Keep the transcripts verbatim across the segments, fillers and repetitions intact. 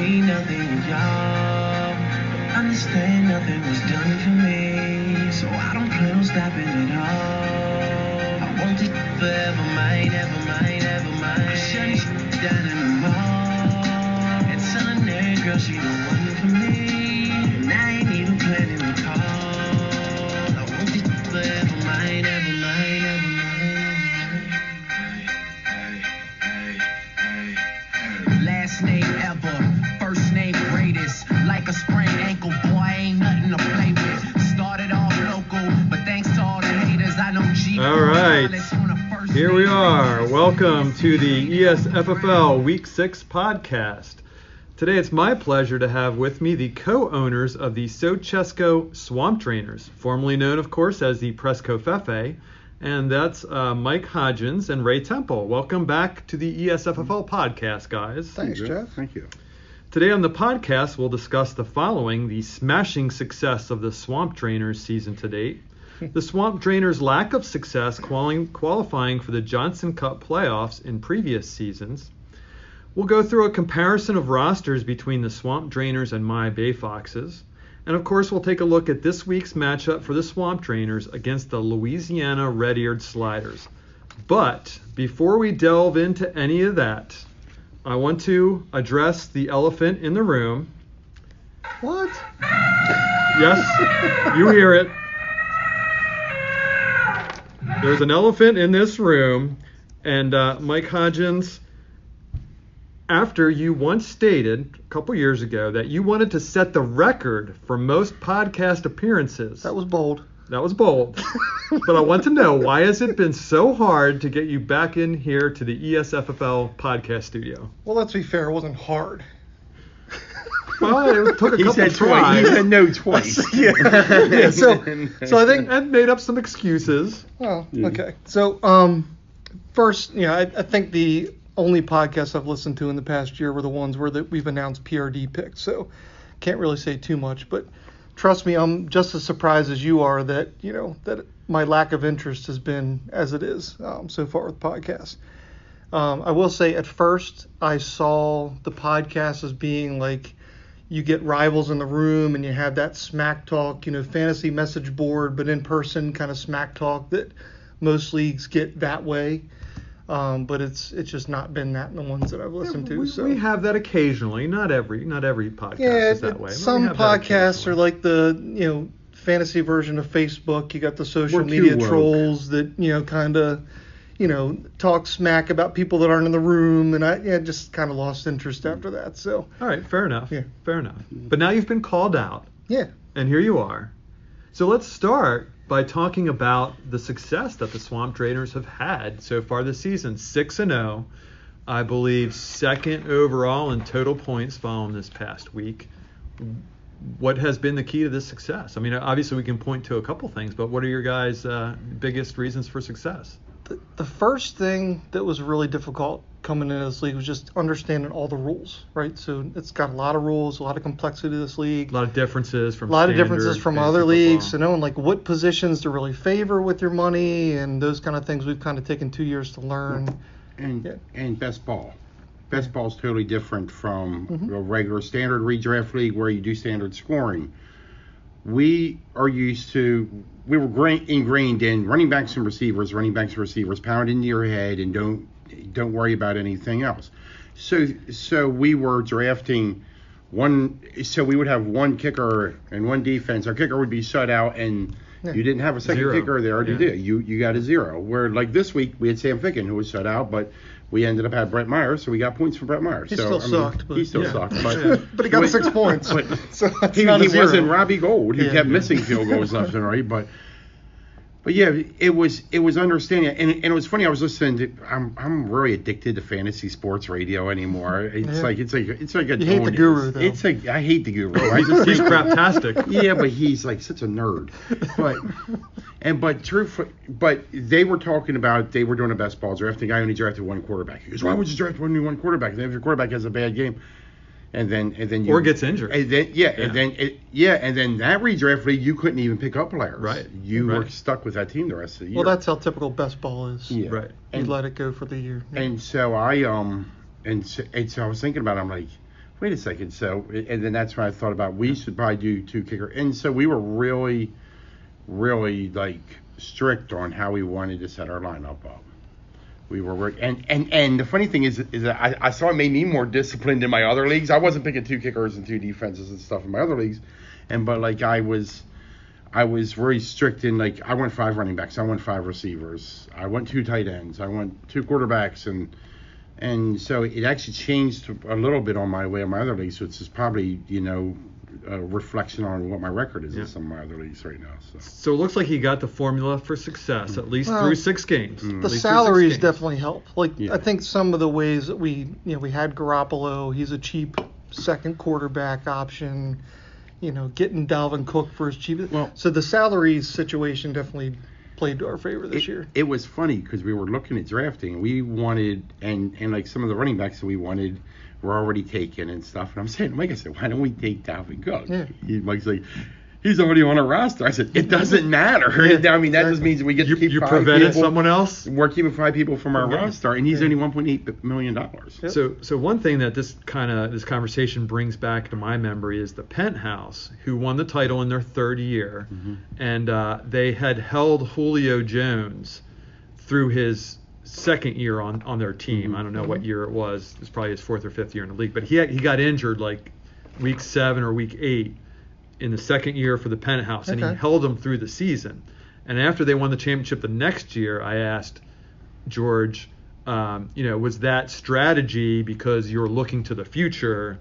mean nothing, y'all. But understand nothing was done for me, so I don't plan on stopping at all. I want this forever, mine, ever mine, ever mine. Shut this down in the mall and telling that girl she the one for me, and I ain't even planning to call. I want this forever, mine, ever mine, ever mine. Last name ever, first name greatest. Like a sprained ankle, boy, ain't nothing to play with. Started off local, but thanks to all the haters, I know G. All right, here we are. Welcome to the E S F F L Week six podcast. Today it's my pleasure to have with me the co-owners of the Sochesco Swamp Trainers, formerly known, of course, as the Presco Fefe, and that's uh, Mike Hodgins and Ray Temple. Welcome back to the E S F F L podcast, guys. Thanks, Jeff. Thank you. Today on the podcast, we'll discuss the following: the smashing success of the Swamp Trainers season to date, the Swamp Trainers' lack of success quali- qualifying for the Johnson Cup playoffs in previous seasons. We'll go through a comparison of rosters between the Swamp Trainers and my Bay Foxes. And of course, we'll take a look at this week's matchup for the Swamp Trainers against the Louisiana Red-Eared Sliders. But before we delve into any of that, I want to address the elephant in the room. What? Yes, you hear it. There's an elephant in this room, and uh, Mike Hodgins, after you once stated a couple years ago that you wanted to set the record for most podcast appearances. That was bold. That was bold. But I want to know, why has it been so hard to get you back in here to the E S F F L podcast studio? Well, let's be fair, it wasn't hard. Well, it took a He couple said tries. twice. He said no twice. yeah. yeah. So, so I think. And made up some excuses. Oh, okay. So, um, first, you know, I, I think the only podcasts I've listened to in the past year were the ones where that we've announced P R D picks. So, can't really say too much, but trust me, I'm just as surprised as you are that, you know, that my lack of interest has been as it is um, so far with podcasts. Um, I will say at first I saw the podcast as being like you get rivals in the room and you have that smack talk, you know, fantasy message board, but in person kind of smack talk that most leagues get that way. Um, but it's it's just not been that in the ones that I've listened Yeah, to. we, so we have that occasionally. Not every not every podcast yeah, is that it- way. but we some have that podcasts are occasionally. like the, you know, fantasy version of Facebook. You got the social We're too media woke. trolls that, you know, kind of, you know, talk smack about people that aren't in the room, and I yeah, just kind of lost interest after that. So All right, fair enough. Yeah. Fair enough. But now you've been called out, yeah, and here you are. So let's start by talking about the success that the Swamp Trainers have had so far this season. six and oh, I believe second overall in total points following this past week. What has been the key to this success? I mean, obviously we can point to a couple things, but what are your guys' uh, biggest reasons for success? the, the first thing that was really difficult coming into this league was just understanding all the rules, right? So it's got a lot of rules, a lot of complexity to this league. A lot of differences from A lot of standard differences from fantasy other football. leagues, so knowing like what positions to really favor with your money and those kind of things we've kind of taken two years to learn. And Yeah. and best ball. Best ball is totally different from Mhm. a regular standard redraft league where you do standard scoring. We are used to, we were gra- ingrained in running backs and receivers, running backs and receivers, pound into your head and don't don't worry about anything else. So so we were drafting one, so we would have one kicker and one defense. Our kicker would be shut out and Yeah. you didn't have a second Zero. kicker there. Yeah. You did. You you got a zero. Where like this week we had Sam Ficken who was shut out, but we ended up having Brett Myers, so we got points for Brett Myers. He so, still I mean, sucked, but- he still Yeah. sucked, but Yeah. But he got but- six points, but so that's he, not a he zero. wasn't Robbie Gold. He Yeah. kept missing field goals left and right, but but yeah, it was it was understanding, and, and it was funny. I was listening to. I'm I'm really addicted to fantasy sports radio anymore. It's Yeah. like it's like it's like a You hate the Tony. guru, though. It's like I hate the guru. I just He's think craptastic. yeah, but he's like such a nerd. But and but true, for, but they were talking about they were doing a best ball draft. The guy only drafted one quarterback. He goes, why would you draft only one quarterback? And if your quarterback has a bad game, and then and then you Or gets injured. and then yeah, Yeah. and then it, yeah, and then that redraft league you couldn't even pick up players. Right. You were Right. stuck with that team the rest of the year. Well, that's how typical best ball is. yeah. Right. You And, let it go for the year. Yeah. and so I um and so, and so I was thinking about it, I'm like, wait a second. So, and then that's when I thought about we should probably do two kicker. And so we were really, really like strict on how we wanted to set our lineup up. We were work and, and, and the funny thing is is that I, I saw it made me more disciplined in my other leagues. I wasn't picking two kickers and two defenses and stuff in my other leagues, and but like I was, I was very strict in like I went five running backs, I went five receivers, I went two tight ends, I went two quarterbacks, and and so it actually changed a little bit on my way in my other leagues, which is probably you know a reflection on what my record is Yeah. in some of my other leagues right now. So. So it looks like he got the formula for success at least Well, through six games. Mm. At The least through six salaries games. definitely help. Like Yeah. I think some of the ways that we, you know, we had Garoppolo. He's a cheap second quarterback option. You know, getting Dalvin Cook for his cheap. Well- so the salaries situation definitely played to our favor this it, year. It was funny because we were looking at drafting. We wanted, and, and like some of the running backs that we wanted were already taken and stuff. And I'm saying, Mike, I said, why don't we take Dalvin Cook? Yeah. He, Mike's like, he's already on our roster. I said, it doesn't matter. Yeah, I mean, that just exactly. means we get You, to keep you five prevented people. someone else. We're keeping five people from our Yeah. roster, and he's Yeah. only one point eight million dollars. Yep. So, so one thing that this kind of this conversation brings back to my memory is the Penthouse, who won the title in their third year, Mm-hmm. and uh, they had held Julio Jones through his second year on, on their team. I don't know what year it was. It was probably his fourth or fifth year in the league, but he had, he got injured like week seven or week eight in the second year for the Penthouse, and he Okay. held them through the season. And after they won the championship the next year, I asked George, um, you know, was that strategy because you're looking to the future,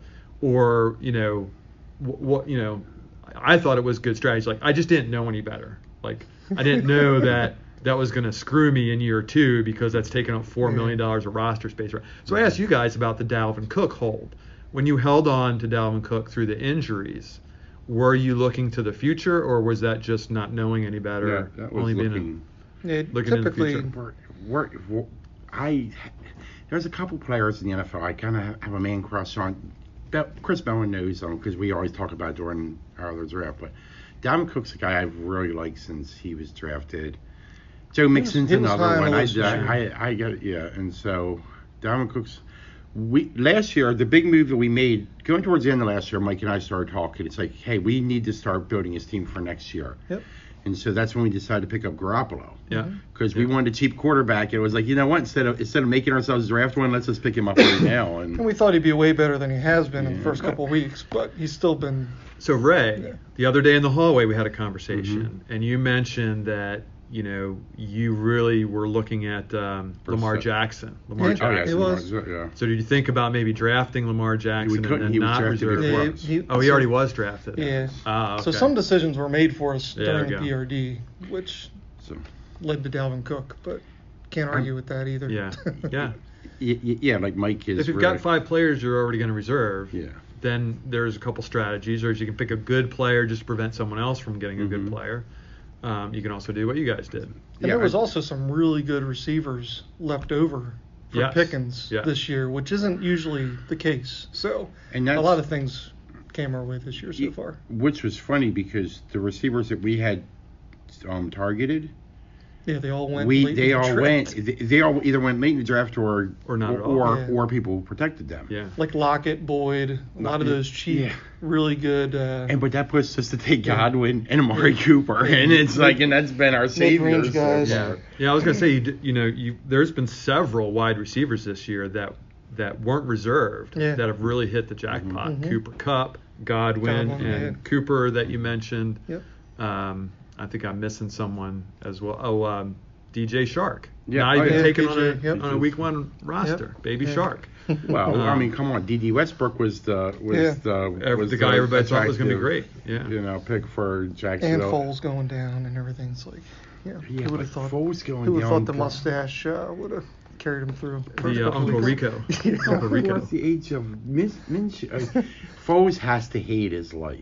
or you know, what, what you know, I thought it was good strategy. Like I just didn't know any better. Like I didn't know that that was going to screw me in year two because that's taking up four million dollars of roster space. So I asked you guys about the Dalvin Cook hold. When you held on to Dalvin Cook through the injuries, were you looking to the future, or was that just not knowing any better? Yeah, that was only being looking. Yeah, looking in the typically, future. We're, we're, we're, I there's a couple players in the N F L I kind of have a man crush on. Be- Chris Bowen knows them because we always talk about during our other draft. But Dalvin Cook's a guy I've really liked since he was drafted. Joe Mixon's he was high another on one. the I, list this year. I, I, I got yeah, and so Dalvin Cook's. We last year the big move that we made going towards the end of last year, Mike and I started talking. It's like, hey, we need to start building his team for next year. Yep. And so that's when we decided to pick up Garoppolo. Yeah. Because we wanted a cheap quarterback. It was like, you know what? Instead of instead of making ourselves draft one, let's just pick him up right now. And and we thought he'd be way better than he has been in the Yeah. first couple of weeks, but he's still been. So Ray, Yeah. the other day in the hallway we had a conversation, Mm-hmm. and you mentioned that you know you really were looking at um, Lamar First, uh, Jackson. Lamar Yeah. oh yeah, Jackson. It was. yeah. So did you think about maybe drafting Lamar Jackson couldn't. and, and He was not drafted reserve? before Yeah, us. he- Oh, he so- already was drafted. Yeah. Ah, So okay. some decisions were made for us Yeah, during there the we P R D, which So led to Dalvin Cook, but can't argue with that either. Yeah. Yeah. y- y- yeah, like Mike is. If you've really, got five players you're already going to reserve, Yeah. then there's a couple strategies, or you can pick a good player just to prevent someone else from getting a Mhm. good player. Um, you can also do what you guys did. And Yeah, there was I- also some really good receivers left over for Yes. Pickens Yeah. this year, which isn't usually the case. So And a that's, lot of things came our way this year so y- far. Which was funny because the receivers that we had um, targeted, Yeah, they all went. we late in they the all draft. went. They, they all either went late in the draft or Or not or at all. or, Yeah. or people protected them. Yeah. Like Lockett, Boyd, a lot of Yeah. those cheap, Yeah. really good. Uh, And but that puts us to take Yeah. Godwin and Amari Cooper, and it's like, and that's been our savior. Mid-range so guys. Yeah, far. yeah. I was gonna say, you, d- you know, you there's been several wide receivers this year that that weren't reserved Yeah. that have really hit the jackpot. Mhm. Cooper Kupp, Godwin, Godwin, and yeah. Cooper that you mentioned. Yep. Um, I think I'm missing someone as well. Oh, um, D J Shark. Yeah, Not oh, even yeah, taken D on J, a yep. on a week one roster. Yep. Baby Yeah. Shark. Well, I Um, mean, come on, D D Westbrook was the was Yeah. the Ev- was the guy everybody thought was gonna be great. attractive, Yeah. You know, pick for and Jacksonville. Foles going down and everything. It's like, yeah, Yeah, who would but have thought? Foles going Who would have down, thought the God. mustache uh, would have carried him through? first The uh, couple Uncle weeks? Rico. Yeah. Uncle Rico. What's the age of Min- Minshew? Uh, Foles has to hate his life.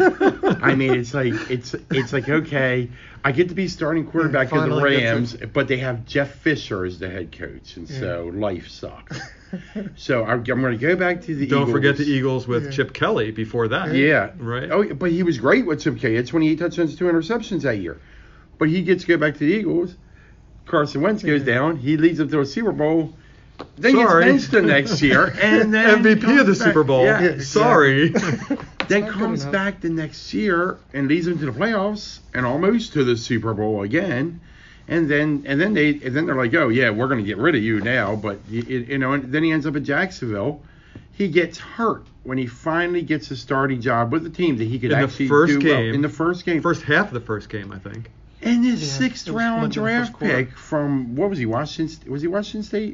I mean, it's like it's it's like okay, I get to be starting quarterback of the Finally gets Rams, but they have Jeff Fisher as the head coach, and so life sucks. So I'm, I'm going to go back to the Don't Eagles. forget the Eagles with Yeah. Chip Kelly before that. Yeah. Right. Oh, but he was great with Chip Kelly. He had twenty-eight touchdowns, two interceptions that year. But he gets to go back to the Eagles. Carson Wentz goes Yeah. down. He leads them to a Super Bowl. then Sorry. gets benched the next year, and then M V P of the comes back- Super Bowl. Yeah, Yeah, Sorry. then not comes good enough. back the next year and leads them to the playoffs and almost to the Super Bowl again. And then and then they and then they're like, oh yeah, we're going to get rid of you now. But you, you know, and then he ends up at Jacksonville. He gets hurt when he finally gets a starting job with the team that he could In the actually first do game. well. In the first game. First half of the first game, I think. and his Yeah, sixth it was round went to the first draft quarter. pick from what was he Washington? St- Was he Washington State?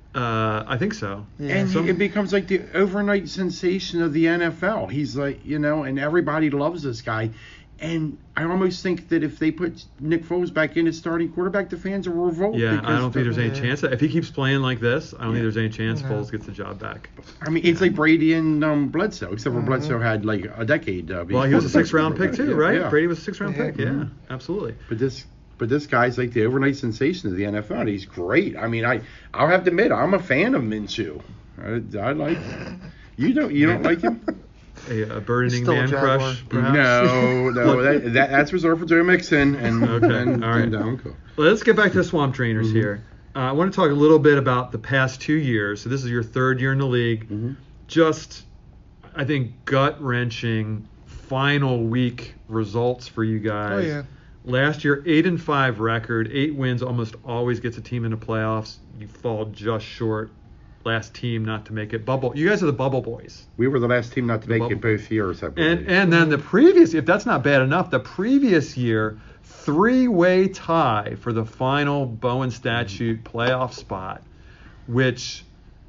Uh, I think so. Yeah. And Some- he, it becomes like the overnight sensation of the N F L. He's like, you know, and everybody loves this guy. And I almost think that if they put Nick Foles back in as starting quarterback, the fans will revolt. Yeah, I because don't think there's any yeah. chance. If he keeps playing like this, I don't think there's any chance No. Foles gets the job back. I mean, it's like Brady and um, Bledsoe, except for Mhm. Bledsoe had like a decade. Uh, Well, he was a before- sixth round pick too, Yeah, right? yeah. Brady was a sixth round Yeah. pick. Yeah, absolutely. But this, but this guy's like the overnight sensation of the N F L. And he's great. I mean, I, I'll have to admit, I'm a fan of Minshew. I, I like. You don't, you don't like him? A, a burdening Still a man Jaguar. crush, perhaps. No, no, that, that that's reserved for Joe Mixon and Okay, and, all right. and Uncle. Well, let's get back to the Swamp Trainers Mhm. here. Uh, I want to talk a little bit about the past two years. So this is your third year in the league. Mhm. Just, I think, gut wrenching final week results for you guys. Oh yeah. Last year, eight and five record, eight wins almost always gets a team into playoffs. You fall just short. Last team not to make it. Bubble. You guys are the Bubble Boys. We were the last team not to make bubble. it both years, I believe. And and then the previous, if that's not bad enough, the previous year, three-way tie for the final Bowen Statute playoff spot, which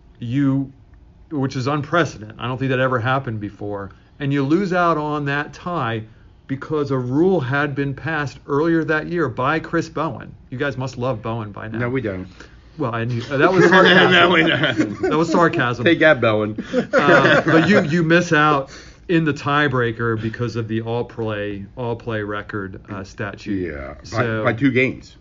you, which is unprecedented. I don't think that ever happened before. And you lose out on that tie because a rule had been passed earlier that year by Chris Bowen. You guys must love Bowen by now. no, we don't. Well, I knew, uh, that was sarcasm. No, we don't. That was sarcasm. Take that, Bowen. Uh, but you you miss out in the tiebreaker because of the all play all play record uh, statute. Yeah, by, So by two games.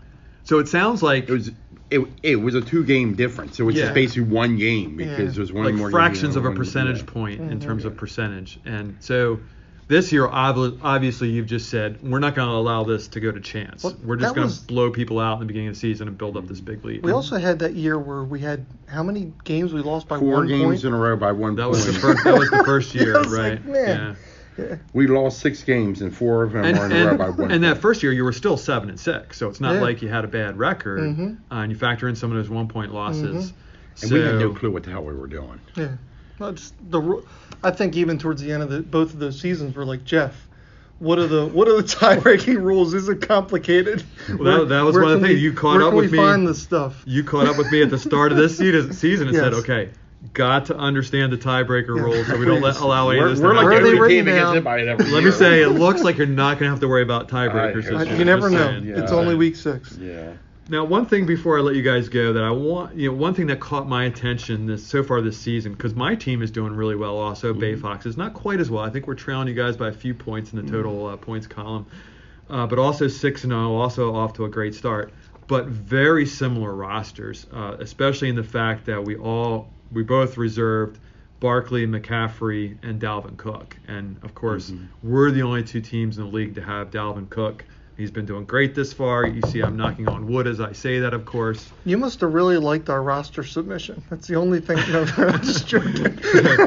so it sounds like It was it, it was a two game difference, so it's Yeah. just basically one game because Yeah. there's one like more fractions game, of a one- percentage yeah. point in Mhm. terms of percentage. And so this year, obvi- obviously, you've just said we're not going to allow this to go to chance. Well, we're just that going was- to blow people out in the beginning of the season and build up this big lead. We also had that year where we had how many games we lost by Four one games point? in a row by one that point. was the first. That was the first year, I was right? like, man. Yeah. We lost six games and four of them And, were in a row and, by one. and that point. first year you were still seven and six, so it's not Yeah. like you had a bad record. Mhm. Uh, and you factor in some of those one point losses. Mhm. and So we had no clue what the hell we were doing. Yeah. Well, it's the ru- I think even towards the end of the both of those seasons we're like, Jeff, what are the what are the tie-breaking rules? Is it complicated? Well, that- that was Where one of the can things. we- You caught where up can with we me. find this stuff? you caught up with me at the start of this season, season and said, Yes. okay, got to understand the tiebreaker Yeah. rules so we don't let, allow any We're, of this we're to like Where the are they happen. only written team that gets down? hit by it every Let year. me say, it looks like you're not going to have to worry about tiebreakers. I- this I- year, you never just know. saying. Yeah. It's only week six. Yeah. Now, one thing before I let you guys go that I want, you know, one thing that caught my attention this so far this season, because my team is doing really well also, Bay Foxes, not quite as well. I think we're trailing you guys by a few points in the total uh, points column, uh, but also six and oh, also off to a great start. But very similar rosters, uh, especially in the fact that we all, we both reserved Barkley, McCaffrey, and Dalvin Cook. And, of course, we're the only two teams in the league to have Dalvin Cook. He's been doing great this far. You see I'm knocking on wood as I say that, of course. You must have really liked our roster submission. That's the only thing. No, I'm just joking.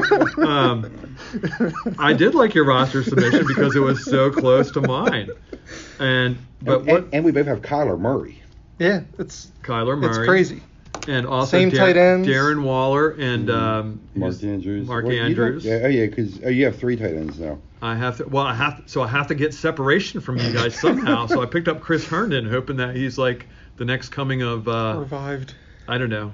um, I did like your roster submission because it was so close to mine. And but and, what and, and we both have Kyler Murray. Yeah, it's Kyler Murray it's crazy. and also Same Dar- tight ends. Darren Waller and um, Mark who's- Andrews. Mark Well, you don't- Andrews. Yeah, oh yeah, because oh, you have three tight ends now. I have to. Well, I have to. So I have to get separation from you guys somehow. So I picked up Chris Herndon, hoping that he's like the next coming of. Uh, Revived. I don't know.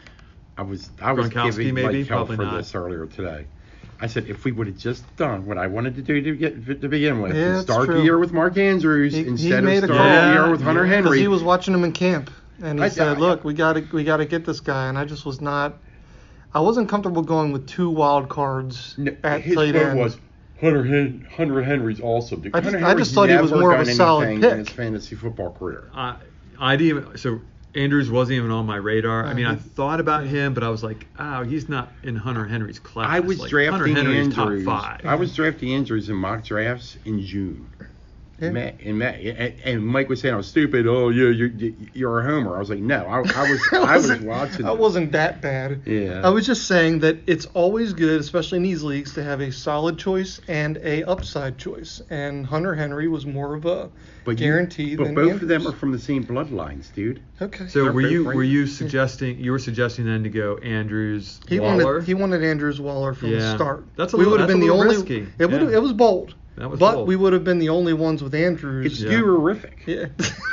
I was I was Gronkowski, giving maybe? like hell Probably for not. this earlier today. I said if we would have just done what I wanted to do to get to begin with, Yeah, and that's start true. the year with Mark Andrews He- he instead of made a starting call. the year with Hunter Yeah, Because Henry. he was watching him in camp, and he I- said, I- "Look, we got to we got to get this guy." And I just was not. I wasn't comfortable going with two wild cards No, at his tight quote end. was Hunter Hen- Hunter Henry's awesome. I just- Hunter I Henry's just thought he was never more of a done solid anything pick. in his fantasy football career. I I didn't even, so Andrews wasn't even on my radar. I mean, I Uh-huh. thought about him, but I was like, oh, he's not in Hunter Henry's class. I was like, drafting Hunter Henry's Andrews. top five. I was drafting Andrews in mock drafts in June. Yeah. Matt, and, Matt, and, and Mike was saying I was stupid. Oh, yeah, you're you're a homer. I was like, no, I, I was I was watching. I wasn't that bad. Yeah. I was just saying that it's always good, especially in these leagues, to have a solid choice and a upside choice. And Hunter Henry was more of a but guarantee you, but than both Andrews. of them are from the same bloodlines, dude. Okay. So They're were both you right. were you suggesting you were suggesting then to go Andrews he Waller? wanted he wanted Andrews Waller from Yeah. the start. That's a we little- would have that's been a the little only. risky. It would Yeah. it was bold. That was but bold. we would have been the only ones with Andrews. It's Yeah. Skewerific. Yeah.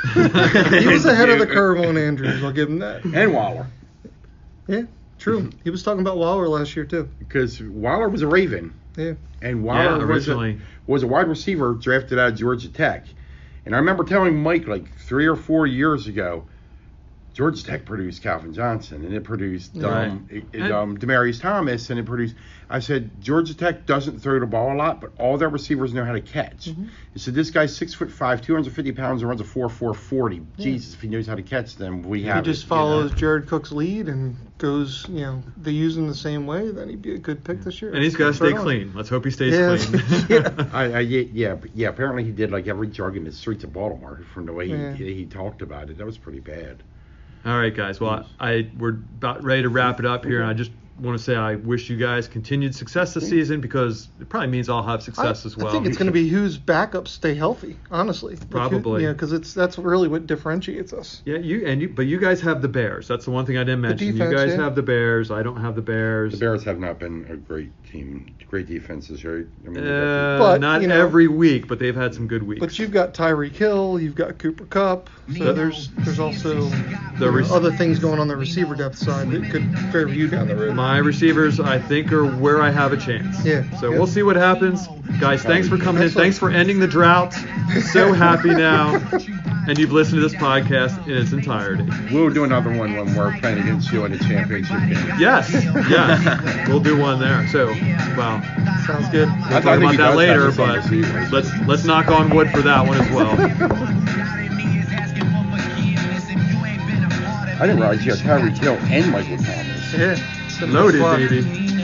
He was ahead of the curve on Andrews. I'll give him that. And Waller. Yeah, true. He was talking about Waller last year too. Because Waller was a Raven. Yeah. And Waller Yeah, was, a, originally. was a wide receiver drafted out of Georgia Tech. And I remember telling Mike like three or four years ago, Georgia Tech produced Calvin Johnson, and it produced um, Right. it, it, And- um, Demarius Thomas, and it produced. I said Georgia Tech doesn't throw the ball a lot, but all their receivers know how to catch. Mm-hmm. I said this guy's six foot five, two hundred fifty pounds, and runs a four four forty. Jesus, if he knows how to catch them, we If have. he just it, you know? follows Jared Cook's lead and goes, you know, they use him the same way, then he'd be a good pick this year. And he's got to stay Right on. clean. Let's hope he stays Yeah. clean. Yeah. I, I yeah, yeah yeah apparently he did like every drug in the streets of Baltimore from the way Yeah. he he talked about it. That was pretty bad. All right, guys. Well, I we're about ready to wrap it up here, and I just want to say I wish you guys continued success this season because it probably means I'll have I, success as well. I think it's going to be whose backups stay healthy, honestly. Like who- Probably. Yeah, because it's that's really what differentiates us. Yeah, you and you, but you guys have the Bears. That's the one thing I didn't mention. defense, you guys yeah. have the Bears. I don't have the Bears. The Bears have not been a great team, great defense this year. I mean, they Uh, But, not you know- every week, but they've had some good weeks. But you've got Tyreek Hill, you've got Cooper Kupp, so there's there's also The you know, rec- other things going on the receiver depth side that could favor you down the road. My receivers, I think, are where I have a chance. Yeah. So Yeah. we'll see what happens. Guys, thanks for coming in. Excellent. Thanks for ending the drought. So happy now. And you've listened to this podcast in its entirety. We'll do another one when we're playing against you in the championship game. Yes, yes. We'll do one there. So, well, Sounds good. we'll I talk think about he that does later, have some but receivers. let's let's knock on wood for that one as well. I didn't realize you had Tyreek Hill and Michael Thomas. Yeah. it's gonna be Loaded, fun. baby.